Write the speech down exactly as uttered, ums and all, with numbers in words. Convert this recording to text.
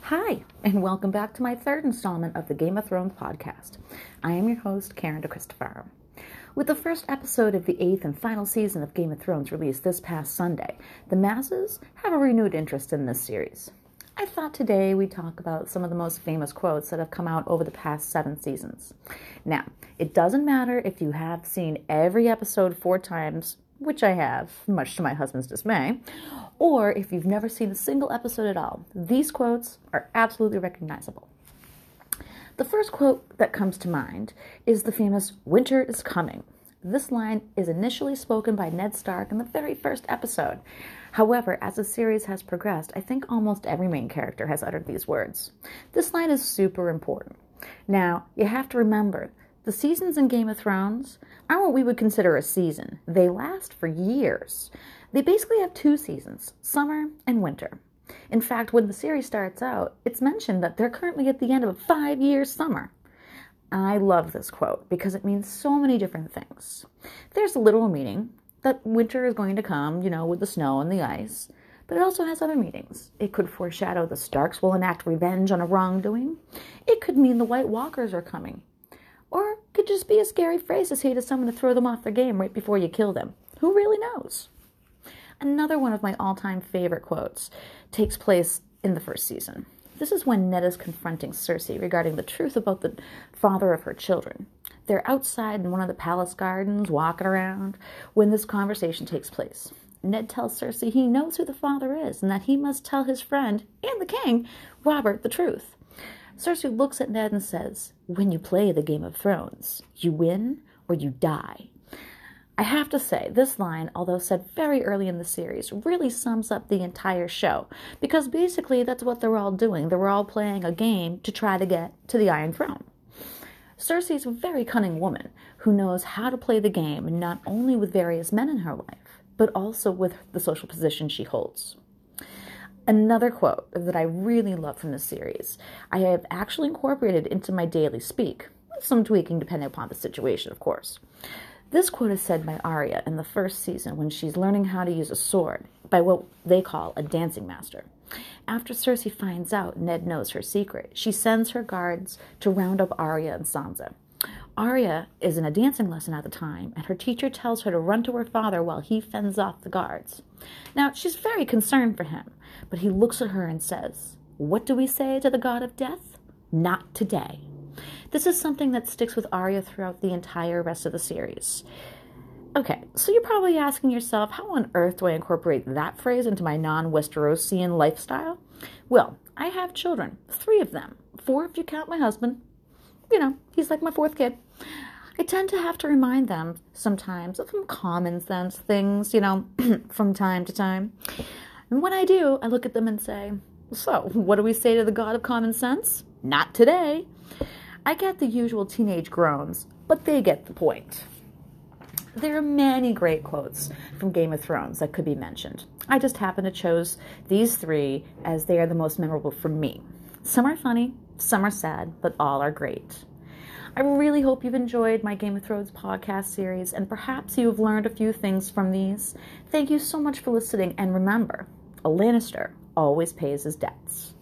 Hi, and welcome back to my third installment of the Game of Thrones podcast. I am your host, Karen DeCristofaro. With the first episode of the eighth and final season of Game of Thrones released this past Sunday, the masses have a renewed interest in this series. I thought today we'd talk about some of the most famous quotes that have come out over the past seven seasons. Now, it doesn't matter if you have seen every episode four times, which I have, much to my husband's dismay, or if you've never seen a single episode at all. These quotes are absolutely recognizable. The first quote that comes to mind is the famous "Winter is coming." This line is initially spoken by Ned Stark in the very first episode. However, as the series has progressed, I think almost every main character has uttered these words. This line is super important. Now, you have to remember, the seasons in Game of Thrones aren't what we would consider a season. They last for years. They basically have two seasons, summer and winter. In fact, when the series starts out, it's mentioned that they're currently at the end of a five-year summer. I love this quote because it means so many different things. There's a literal meaning that winter is going to come, you know, with the snow and the ice, but it also has other meanings. It could foreshadow the Starks will enact revenge on a wrongdoing. It could mean the White Walkers are coming. Or it could just be a scary phrase to say to someone to throw them off their game right before you kill them. Who really knows? Another one of my all-time favorite quotes takes place in the first season. This is when Ned is confronting Cersei regarding the truth about the father of her children. They're outside in one of the palace gardens, walking around, when this conversation takes place. Ned tells Cersei he knows who the father is and that he must tell his friend, and the king, Robert, the truth. Cersei looks at Ned and says, "When you play the Game of Thrones, you win or you die." I have to say, this line, although said very early in the series, really sums up the entire show, because basically that's what they're all doing. They're all playing a game to try to get to the Iron Throne. Cersei's a very cunning woman who knows how to play the game, not only with various men in her life, but also with the social position she holds. Another quote that I really love from this series, I have actually incorporated into my daily speak, with some tweaking depending upon the situation, of course. This quote is said by Arya in the first season when she's learning how to use a sword by what they call a dancing master. After Cersei finds out Ned knows her secret, she sends her guards to round up Arya and Sansa. Arya is in a dancing lesson at the time, and her teacher tells her to run to her father while he fends off the guards. Now, she's very concerned for him, but he looks at her and says, "What do we say to the god of death? Not today." This is something that sticks with Arya throughout the entire rest of the series. Okay, so you're probably asking yourself, how on earth do I incorporate that phrase into my non-Westerosian lifestyle? Well, I have children, three of them, four if you count my husband. You know, he's like my fourth kid. I tend to have to remind them sometimes of some common sense things, you know, from time to time. And when I do, I look at them and say, "So, what do we say to the god of common sense? Not today." I get the usual teenage groans, but they get the point. There are many great quotes from Game of Thrones that could be mentioned. I just happen to choose these three as they are the most memorable for me. Some are funny, some are sad, but all are great. I really hope you've enjoyed my Game of Thrones podcast series, and perhaps you have learned a few things from these. Thank you so much for listening, and remember, a Lannister always pays his debts.